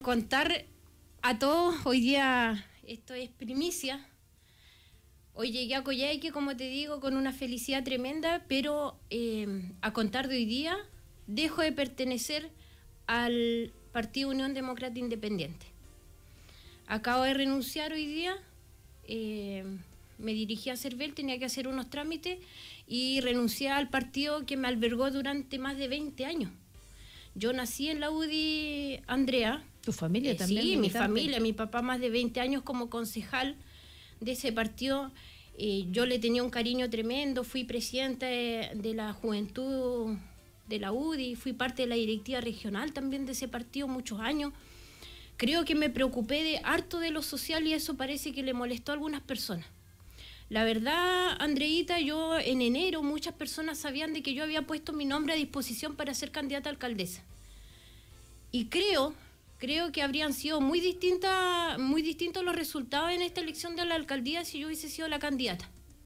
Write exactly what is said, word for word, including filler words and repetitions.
Contar a todos, hoy día esto es primicia. Hoy llegué a Coyhaique, como te digo, con una felicidad tremenda, pero eh, a contar de hoy día, dejo de pertenecer al Partido Unión Demócrata Independiente. Acabo de renunciar hoy día, eh, me dirigí a Cervel, tenía que hacer unos trámites y renuncié al partido que me albergó durante más de veinte años. Yo nací en la U D I, Andrea. ¿Tu familia eh, también? Sí, mi militante? familia, mi papá más de veinte años como concejal de ese partido. Eh, yo le tenía un cariño tremendo, fui presidenta de, de la juventud de la U D I, fui parte de la directiva regional también de ese partido muchos años. Creo que me preocupé de harto de lo social y eso parece que le molestó a algunas personas. La verdad, Andreita, yo en enero muchas personas sabían de que yo había puesto mi nombre a disposición para ser candidata a alcaldesa. Y creo, creo que habrían sido muy distintas, muy distintos los resultados en esta elección de la alcaldía si yo hubiese sido la candidata.